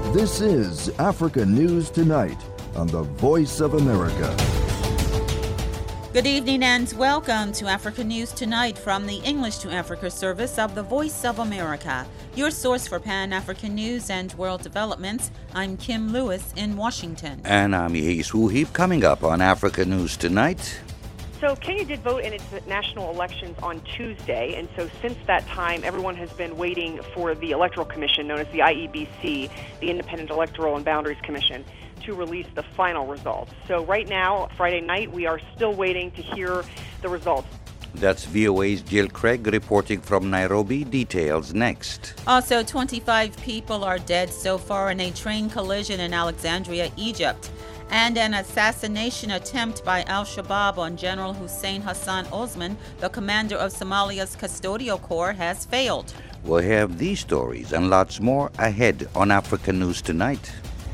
This is Africa News Tonight on the Voice of America. Good evening and welcome to Africa News Tonight from the English to Africa service of the Voice of America, your source for Pan-African news and world developments. I'm Kim Lewis in Washington. And I'm Yehis Wuhib. Coming up on Africa News Tonight. So Kenya did vote in its national elections on Tuesday, and so since that time, everyone has been waiting for the Electoral Commission, known as the IEBC, the Independent Electoral and Boundaries Commission, to release the final results. So right now, Friday night, we are still waiting to hear the results. That's VOA's Jill Craig reporting from Nairobi. Details next. Also, 25 people are dead so far in a train collision in Alexandria, Egypt. And an assassination attempt by al-Shabaab on General Hussein Hassan Osman, the commander of Somalia's Custodial Corps, has failed. We'll have these stories and lots more ahead on Africa News Tonight.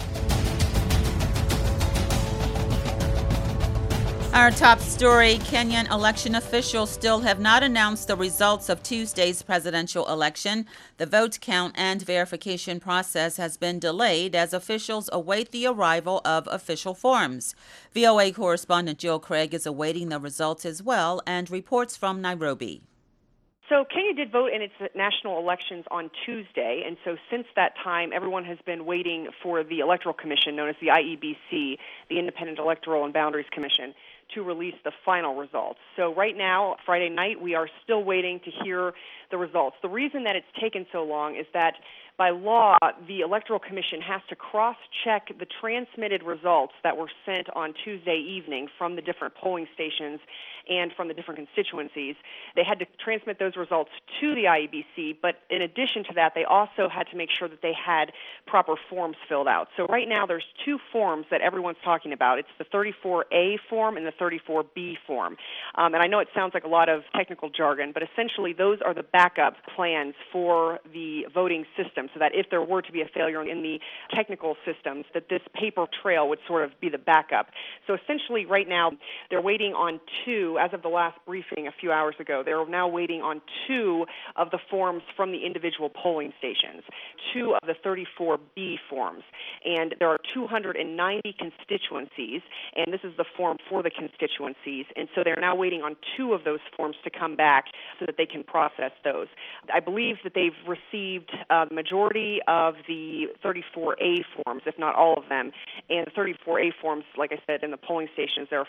Our top story, Kenyan election officials still have not announced the results of Tuesday's presidential election. The vote count and verification process has been delayed as officials await the arrival of official forms. VOA correspondent Jill Craig is awaiting the results as well and reports from Nairobi. So Kenya did vote in its national elections on Tuesday, and so since that time, everyone has been waiting for the Electoral Commission, known as the IEBC, the Independent Electoral and Boundaries Commission, to release the final results. So right now, Friday night, we are still waiting to hear the results. The reason that it's taken so long is that by law, the Electoral Commission has to cross-check the transmitted results that were sent on Tuesday evening from the different polling stations and from the different constituencies. They had to transmit those results to the IEBC, but in addition to that, they also had to make sure that they had proper forms filled out. So right now, there's two forms that everyone's talking about. It's the 34A form and the 34B form. And I know it sounds like a lot of technical jargon, but essentially those are the backup plans for the voting system, so that if there were to be a failure in the technical systems, that this paper trail would sort of be the backup. So essentially right now, they're waiting on two, as of the last briefing a few hours ago, they're now waiting on two of the forms from the individual polling stations, two of the 34B forms. And there are 290 constituencies, and this is the form for the constituencies. And so they're now waiting on two of those forms to come back so that they can process those. I believe that they've received the majority of the 34A forms, if not all of them. And the 34A forms, like I said, in the polling stations, there are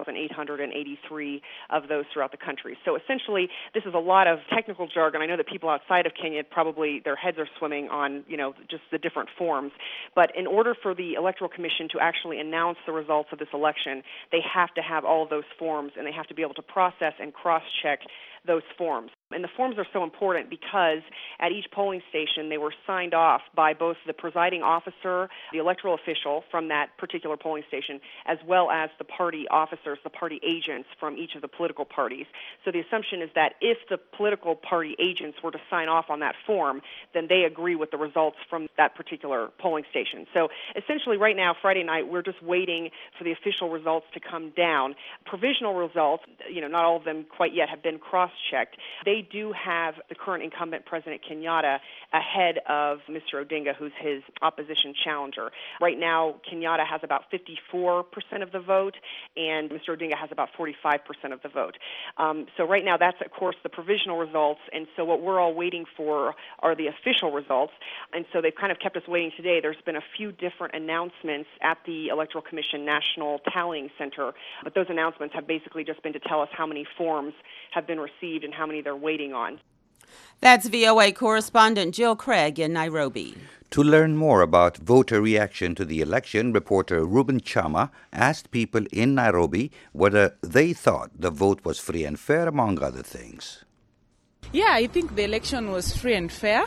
40,883 of those throughout the country. So essentially, this is a lot of technical jargon. I know that people outside of Kenya probably their heads are swimming on, just the different forms. But in order for the Electoral Commission to actually announce the results of this election, they have to have all of those forms, and they have to be able to process and cross-check those forms. And the forms are so important because at each polling station, they were signed off by both the presiding officer, the electoral official from that particular polling station, as well as the party officers, the party agents from each of the political parties. So the assumption is that if the political party agents were to sign off on that form, then they agree with the results from that particular polling station. So essentially right now, Friday night, we're just waiting for the official results to come down. Provisional results, not all of them quite yet have been cross-checked. They do have the current incumbent President Kenyatta ahead of Mr. Odinga, who's his opposition challenger. Right now, Kenyatta has about 54% of the vote, and Mr. Odinga has about 45% of the vote. So right now, that's, of course, the provisional results, and so what we're all waiting for are the official results, and so they've kind of kept us waiting today. There's been a few different announcements at the Electoral Commission National Tallying Center, but those announcements have basically just been to tell us how many forms have been received and how many they're waiting on. That's VOA correspondent Jill Craig in Nairobi. To learn more about voter reaction to the election, reporter Ruben Chama asked people in Nairobi whether they thought the vote was free and fair, among other things. Yeah, I think the election was free and fair.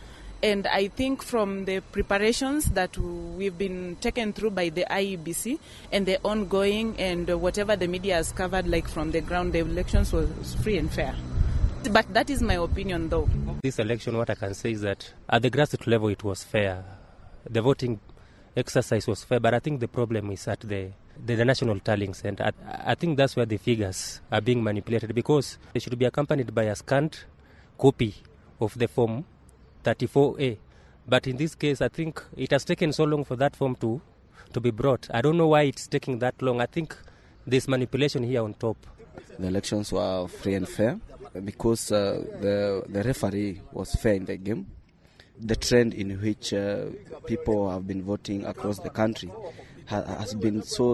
And I think from the preparations that we've been taken through by the IEBC and the ongoing and whatever the media has covered, like from the ground, the elections was free and fair. But that is my opinion, though. This election, what I can say is that at the grassroots level, it was fair. The voting exercise was fair, but I think the problem is at the National Tallying Center. I think that's where the figures are being manipulated, because they should be accompanied by a scanned copy of the form 34A. But in this case, I think it has taken so long for that form to be brought. I don't know why it's taking that long. I think there's manipulation here on top. The elections were free and fair because the referee was fair in the game. The trend in which people have been voting across the country has been so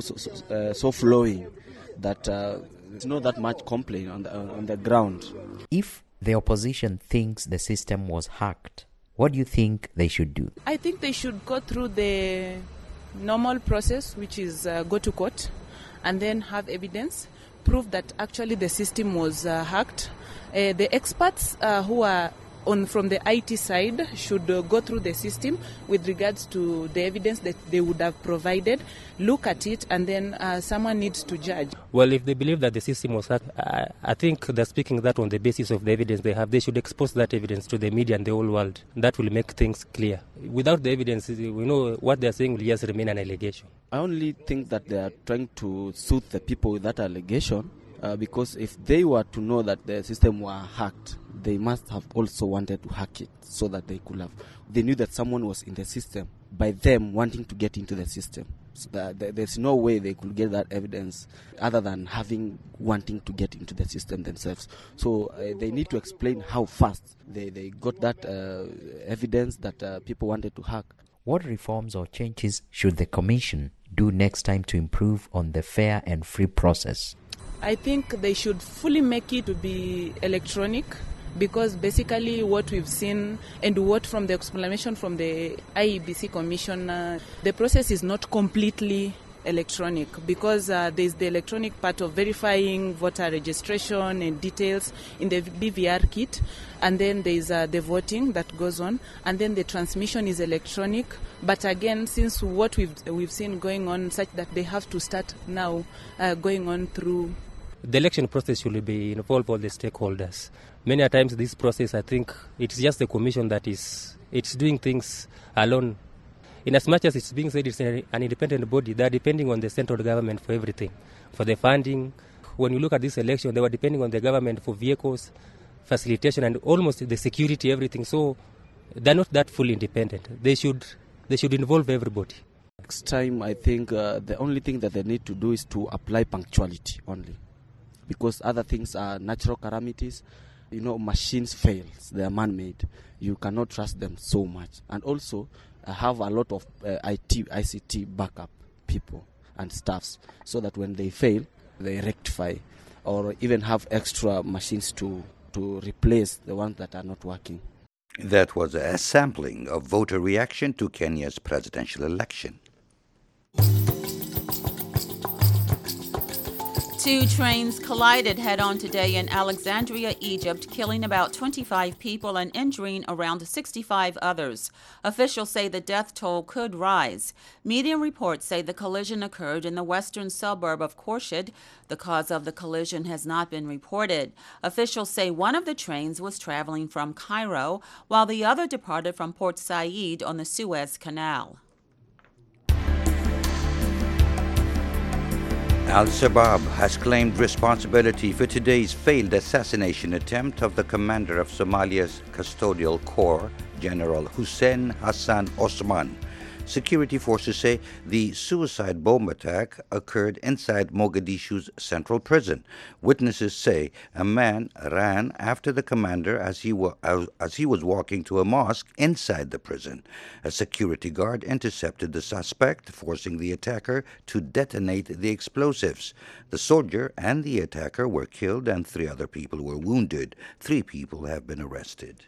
flowing that there's not that much complaint on the ground. If the opposition thinks the system was hacked, what do you think they should do? I think they should go through the normal process, which is go to court and then have evidence, prove that actually the system was hacked. The experts who are from the IT side should go through the system with regards to the evidence that they would have provided, look at it, and then someone needs to judge. Well, if they believe that the system was hacked, I think they're speaking that on the basis of the evidence they have. They should expose that evidence to the media and the whole world. That will make things clear. Without the evidence, we know what they're saying will just remain an allegation. I only think that they are trying to soothe the people with that allegation. Because if they were to know that the system were hacked, they must have also wanted to hack it so that they could have. They knew that someone was in the system by them wanting to get into the system. So there's no way they could get that evidence other than wanting to get into the system themselves. So they need to explain how fast they got that evidence that people wanted to hack. What reforms or changes should the Commission do next time to improve on the fair and free process? I think they should fully make it to be electronic, because basically what we've seen and what from the explanation from the IEBC Commission, the process is not completely electronic, because there's the electronic part of verifying voter registration and details in the BVR kit, and then there's the voting that goes on, and then the transmission is electronic. But again, since what we've seen going on, such that they have to start now going on through. The election process should be involve all the stakeholders. Many a times this process, I think, it's just the commission that it's doing things alone. In as much as it's being said it's an independent body, they're depending on the central government for everything, for the funding. When you look at this election, they were depending on the government for vehicles, facilitation, and almost the security, everything. So they're not that fully independent. They should involve everybody. Next time, I think the only thing that they need to do is to apply punctuality only, because other things are natural calamities. Machines fail; they are man-made. You cannot trust them so much, and also have a lot of ICT backup people and staffs, so that when they fail, they rectify, or even have extra machines to replace the ones that are not working. That was a sampling of voter reaction to Kenya's presidential election. 2 trains collided head-on today in Alexandria, Egypt, killing about 25 people and injuring around 65 others. Officials say the death toll could rise. Media reports say the collision occurred in the western suburb of Khorshid. The cause of the collision has not been reported. Officials say one of the trains was traveling from Cairo, while the other departed from Port Said on the Suez Canal. Al-Shabaab has claimed responsibility for today's failed assassination attempt of the commander of Somalia's custodial corps, General Hussein Hassan Osman. Security forces say the suicide bomb attack occurred inside Mogadishu's central prison. Witnesses say a man ran after the commander as he was walking to a mosque inside the prison. A security guard intercepted the suspect, forcing the attacker to detonate the explosives. The soldier and the attacker were killed and 3 other people were wounded. 3 people have been arrested.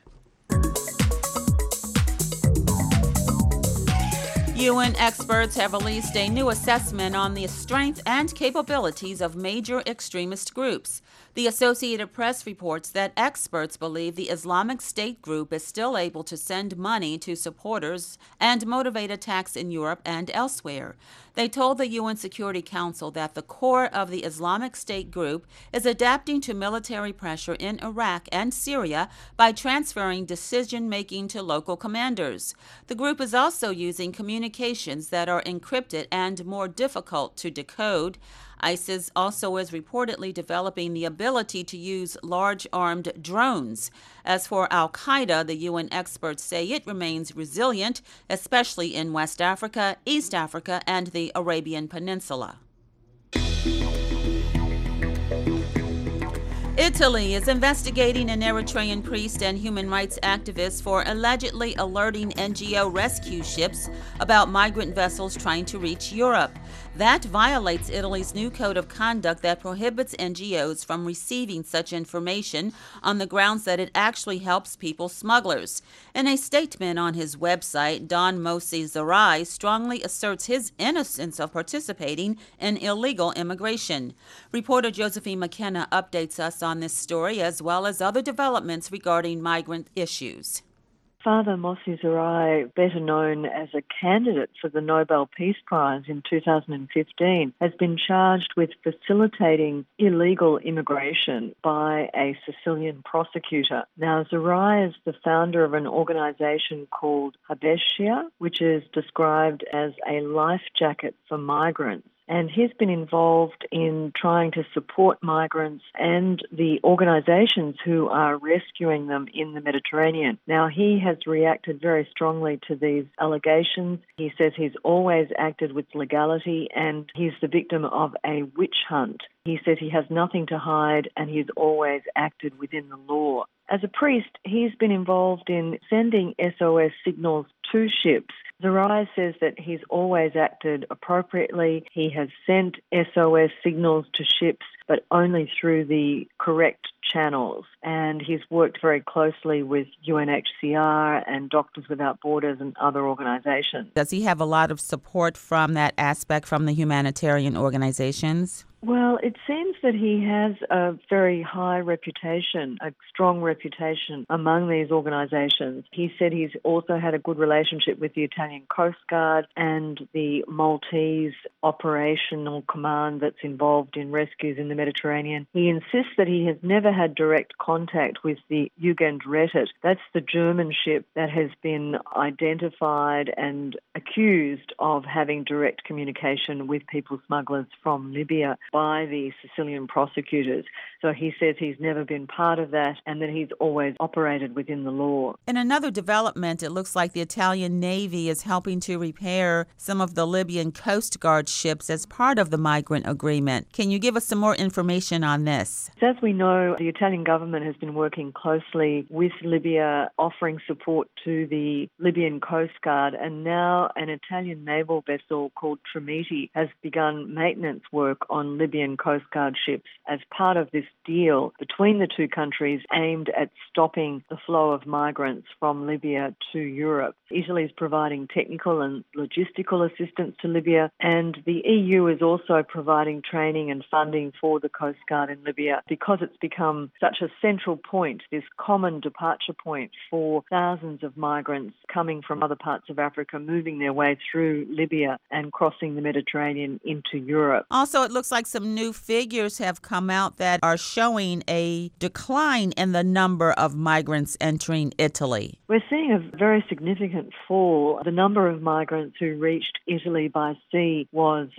UN experts have released a new assessment on the strength and capabilities of major extremist groups. The Associated Press reports that experts believe the Islamic State group is still able to send money to supporters and motivate attacks in Europe and elsewhere. They told the UN Security Council that the core of the Islamic State group is adapting to military pressure in Iraq and Syria by transferring decision-making to local commanders. The group is also using communications that are encrypted and more difficult to decode. ISIS also is reportedly developing the ability to use large armed drones. As for al-Qaeda, the UN experts say it remains resilient, especially in West Africa, East Africa, and the Arabian Peninsula. Italy is investigating an Eritrean priest and human rights activist for allegedly alerting NGO rescue ships about migrant vessels trying to reach Europe. That violates Italy's new code of conduct that prohibits NGOs from receiving such information on the grounds that it actually helps people smugglers. In a statement on his website, Don Mossi Zarai strongly asserts his innocence of participating in illegal immigration. Reporter Josephine McKenna updates us on this story as well as other developments regarding migrant issues. Father Mossi Zarai, better known as a candidate for the Nobel Peace Prize in 2015, has been charged with facilitating illegal immigration by a Sicilian prosecutor. Now, Zarai is the founder of an organisation called Habeshia, which is described as a life jacket for migrants. And he's been involved in trying to support migrants and the organisations who are rescuing them in the Mediterranean. Now, he has reacted very strongly to these allegations. He says he's always acted with legality and he's the victim of a witch hunt. He says he has nothing to hide and he's always acted within the law. As a priest, he's been involved in sending SOS signals to ships. Zarai says that he's always acted appropriately. He has sent SOS signals to ships, but only through the correct channels. And he's worked very closely with UNHCR and Doctors Without Borders and other organisations. Does he have a lot of support from that aspect from the humanitarian organizations? Well, it seems that he has a very high reputation, a strong reputation among these organisations. He said he's also had a good relationship with the Italian Coast Guard and the Maltese operational command that's involved in rescues in the Mediterranean. He insists that he has never had direct contact with the Jugendrettet. That's the German ship that has been identified and accused of having direct communication with people smugglers from Libya by the Sicilian prosecutors. So he says he's never been part of that and that he's always operated within the law. In another development, it looks like the Italian Navy is helping to repair some of the Libyan Coast Guard ships as part of the migrant agreement. Can you give us some more information on this? As we know, the Italian government has been working closely with Libya, offering support to the Libyan Coast Guard, and now an Italian naval vessel called Trimiti has begun maintenance work on Libyan Coast Guard ships as part of this deal between the two countries aimed at stopping the flow of migrants from Libya to Europe. Italy is providing technical and logistical assistance to Libya, and the EU is also providing training and funding for the Coast Guard in Libya because it's become such a central point, this common departure point for thousands of migrants coming from other parts of Africa, moving their way through Libya and crossing the Mediterranean into Europe. Also, it looks like some new figures have come out that are showing a decline in the number of migrants entering Italy. We're seeing a very significant fall. The number of migrants who reached Italy by sea was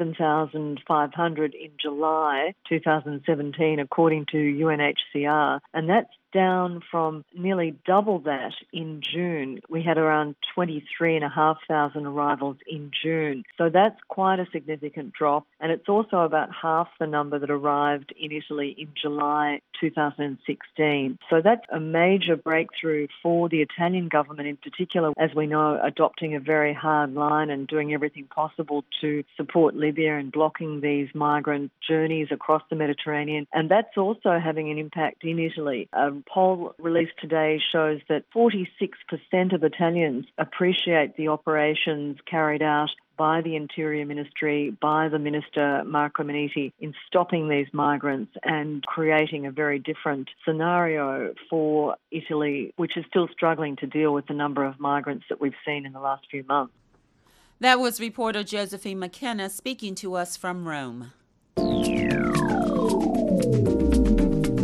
11,500 in July 2017, according to UNHCR, and that's down from nearly double that in June. We had around 23,500 arrivals in June. So that's quite a significant drop. And it's also about half the number that arrived in Italy in July 2016. So that's a major breakthrough for the Italian government in particular, as we know, adopting a very hard line and doing everything possible to support Libya and blocking these migrant journeys across the Mediterranean. And that's also having an impact in Italy. A poll released today shows that 46% of Italians appreciate the operations carried out by the Interior Ministry, by the Minister Marco Minniti, in stopping these migrants and creating a very different scenario for Italy, which is still struggling to deal with the number of migrants that we've seen in the last few months. That was reporter Josephine McKenna speaking to us from Rome.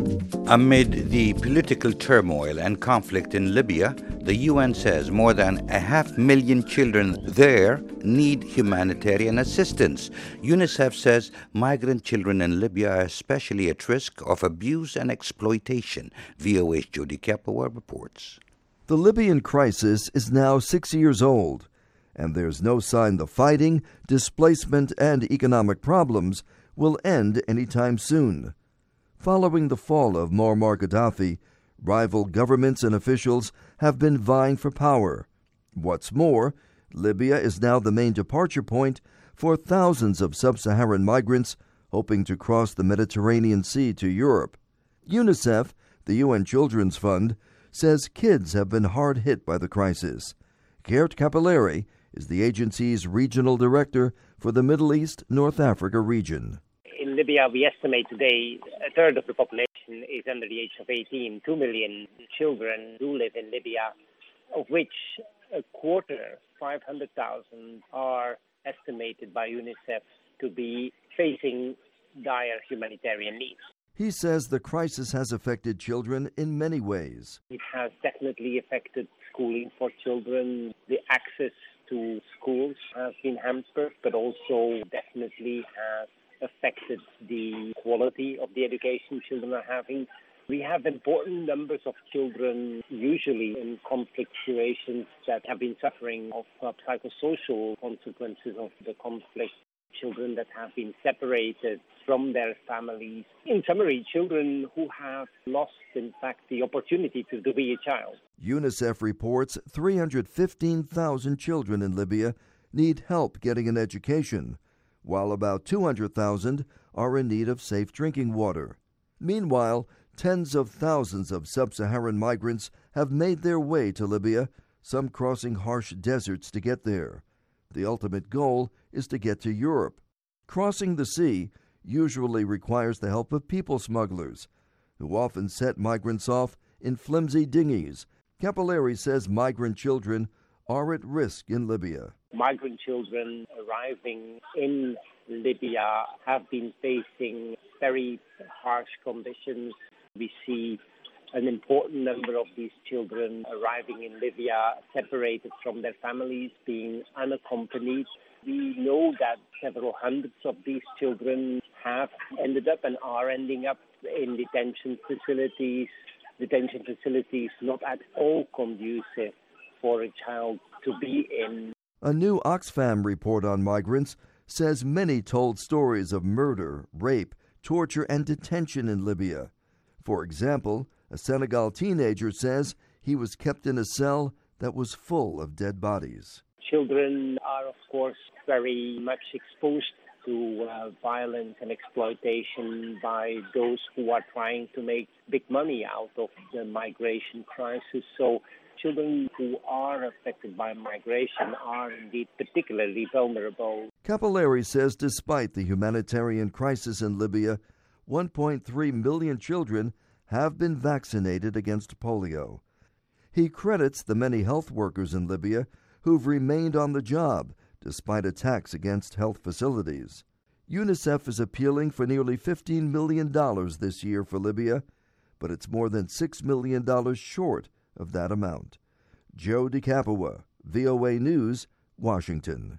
Amid the political turmoil and conflict in Libya, the UN says more than 500,000 children there need humanitarian assistance. UNICEF says migrant children in Libya are especially at risk of abuse and exploitation. VOA's Jody Capua reports. The Libyan crisis is now 6 years old, and there's no sign the fighting, displacement, and economic problems will end anytime soon. Following the fall of Muammar Gaddafi, rival governments and officials have been vying for power. What's more, Libya is now the main departure point for thousands of sub-Saharan migrants hoping to cross the Mediterranean Sea to Europe. UNICEF, the UN Children's Fund, says kids have been hard hit by the crisis. Geert Capelleri is the agency's regional director for the Middle East North Africa region. In Libya, we estimate today a third of the population is under the age of 18. 2 million children do live in Libya, of which a quarter, 500,000, are estimated by UNICEF to be facing dire humanitarian needs. He says the crisis has affected children in many ways. It has definitely affected schooling for children. The access to schools has been hampered, but also definitely has affected the quality of the education children are having. We have important numbers of children, usually in conflict situations, that have been suffering of psychosocial consequences of the conflict. Children that have been separated from their families. In summary, children who have lost, in fact, the opportunity to be a child. UNICEF reports 315,000 children in Libya need help getting an education, while about 200,000 are in need of safe drinking water. Meanwhile, tens of thousands of sub-Saharan migrants have made their way to Libya, some crossing harsh deserts to get there. The ultimate goal is to get to Europe. Crossing the sea usually requires the help of people smugglers, who often set migrants off in flimsy dinghies. Capelleri says migrant children are at risk in Libya. Migrant children arriving in Libya have been facing very harsh conditions. We see an important number of these children arriving in Libya separated from their families, being unaccompanied. We know that several hundreds of these children have ended up and are ending up in detention facilities not at all conducive for a child to be in. A new Oxfam report on migrants says many told stories of murder, rape, torture, and detention in Libya. For example, a Senegal teenager says he was kept in a cell that was full of dead bodies. Children are, of course, very much exposed to violence and exploitation by those who are trying to make big money out of the migration crisis. So children who are affected by migration are indeed particularly vulnerable. Capelleri says despite the humanitarian crisis in Libya, 1.3 million children have been vaccinated against polio. He credits the many health workers in Libya who've remained on the job despite attacks against health facilities. UNICEF is appealing for nearly $15 million this year for Libya, but it's more than $6 million short of that amount. Joe DeCapua, VOA News, Washington.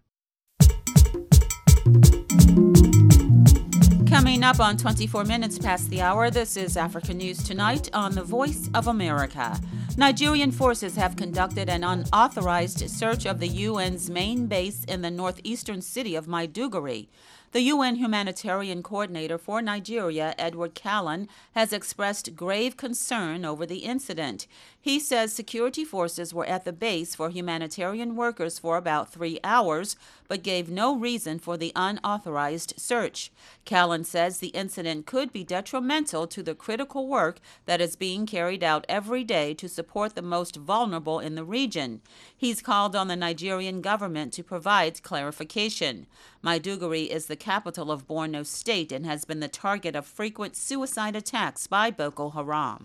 Coming up on 24 minutes past the hour, this is Africa News Tonight on the Voice of America. Nigerian forces have conducted an unauthorized search of the UN's main base in the northeastern city of Maiduguri. The UN humanitarian coordinator for Nigeria, Edward Callan, has expressed grave concern over the incident. He says security forces were at the base for humanitarian workers for about 3 hours, but gave no reason for the unauthorized search. Callan says the incident could be detrimental to the critical work that is being carried out every day to support the most vulnerable in the region. He's called on the Nigerian government to provide clarification. Maiduguri is the capital of Borno State and has been the target of frequent suicide attacks by Boko Haram.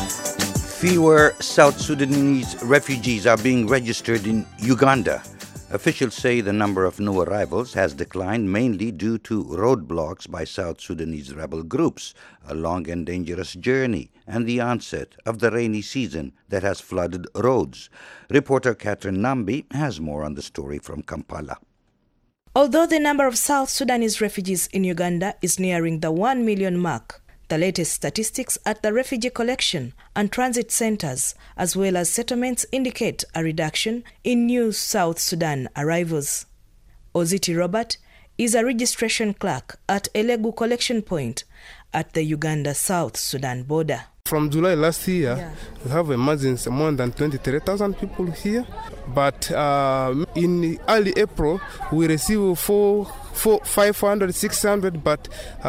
Fewer South Sudanese refugees are being registered in Uganda. Officials say the number of new arrivals has declined mainly due to roadblocks by South Sudanese rebel groups, a long and dangerous journey, and the onset of the rainy season that has flooded roads. Reporter Catherine Nambi has more on the story from Kampala. Although the number of South Sudanese refugees in Uganda is nearing the 1 million mark, the latest statistics at the refugee collection and transit centers, as well as settlements, indicate a reduction in new South Sudan arrivals. Oziti Robert is a registration clerk at Elegu collection point at the Uganda-South Sudan border. From July last year, we have emergency more than 23,000 people here. But in early April, we received 500, 600. But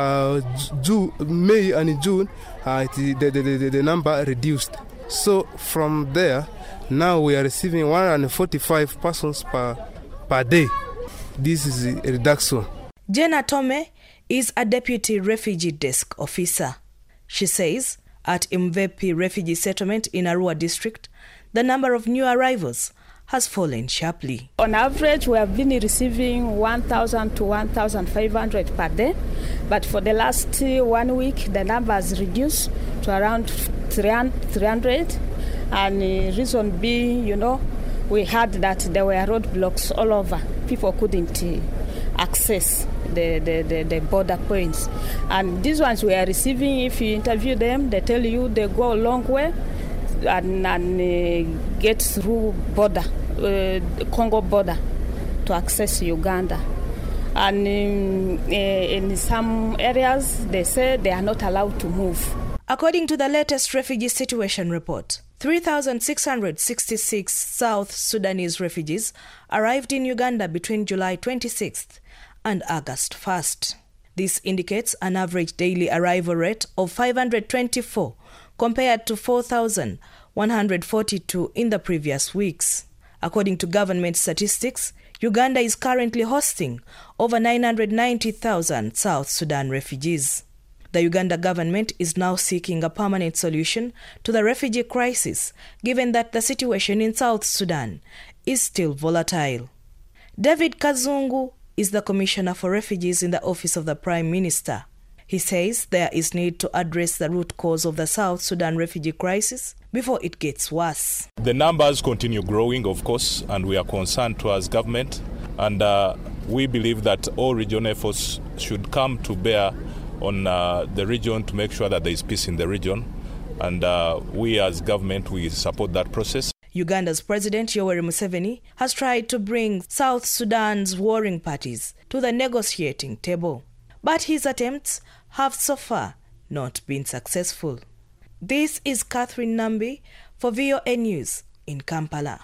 May and June, the number reduced. So from there, now we are receiving 145 persons per day. This is a reduction. Jenna Tome is a deputy refugee desk officer. She says at Mvepi refugee settlement in Arua district, the number of new arrivals has fallen sharply. On average, we have been receiving 1,000 to 1,500 per day, but for the last 1 week, the number has reduced to around 300. And the reason being, we heard that there were roadblocks all over. People couldn't access the border points. And these ones we are receiving, if you interview them, they tell you they go a long way and get through Congo border to access Uganda. And in some areas, they say they are not allowed to move. According to the latest refugee situation report, 3,666 South Sudanese refugees arrived in Uganda between July 26th and August 1st. This indicates an average daily arrival rate of 524 compared to 4,142 in the previous weeks. According to government statistics, Uganda is currently hosting over 990,000 South Sudan refugees. The Uganda government is now seeking a permanent solution to the refugee crisis, given that the situation in South Sudan is still volatile. David Kazungu is the Commissioner for Refugees in the Office of the Prime Minister. He says there is need to address the root cause of the South Sudan refugee crisis before it gets worse. The numbers continue growing, of course, and we are concerned towards government. And we believe that all regional efforts should come to bear on the region to make sure that there is peace in the region. And we as government, we support that process. Uganda's President Yoweri Museveni has tried to bring South Sudan's warring parties to the negotiating table, but his attempts have so far not been successful. This is Catherine Nambi for VOA News in Kampala.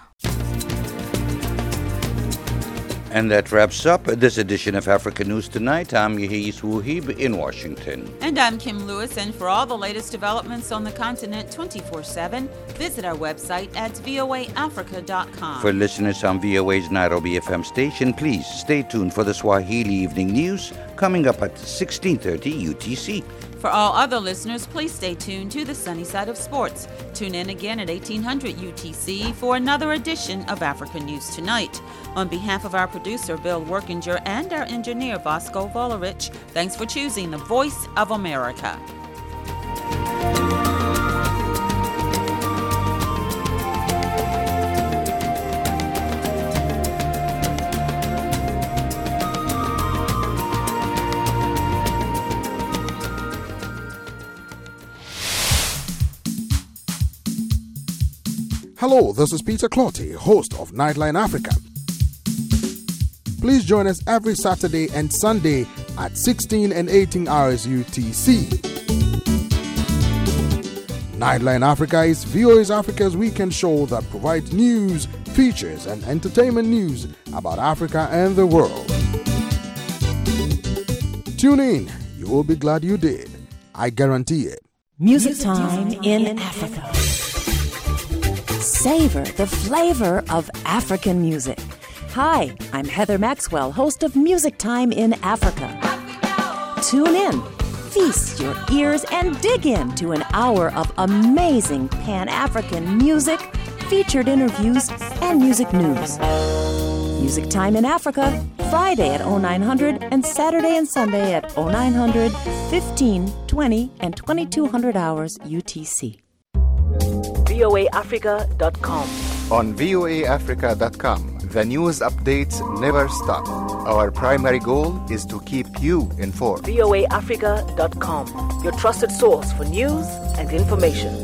And that wraps up this edition of Africa News Tonight. I'm Yehis Wuhib in Washington. And I'm Kim Lewis. And for all the latest developments on the continent 24/7, visit our website at voaafrica.com. For listeners on VOA's Nairobi FM station, please stay tuned for the Swahili Evening News coming up at 16:30 UTC. For all other listeners, please stay tuned to the Sunny Side of Sports. Tune in again at 1800 UTC for another edition of Africa News Tonight. On behalf of our producer, Bill Workinger, and our engineer, Bosco Volerich, thanks for choosing the Voice of America. Hello, this is Peter Clotty, host of Nightline Africa. Please join us every Saturday and Sunday at 16 and 18 hours UTC. Nightline Africa is VOA's Africa's weekend show that provides news, features, and entertainment news about Africa and the world. Tune in. You will be glad you did. I guarantee it. Music Time in Africa. Savor the flavor of African music. Hi, I'm Heather Maxwell, host of Music Time in Africa. Tune in, feast your ears, and dig into an hour of amazing Pan-African music, featured interviews, and music news. Music Time in Africa, Friday at 0900 and Saturday and Sunday at 0900, 15, 20, and 2200 hours UTC. voaafrica.com. On voaafrica.com, the news updates never stop. Our primary goal is to keep you informed. voaafrica.com, your trusted source for news and information.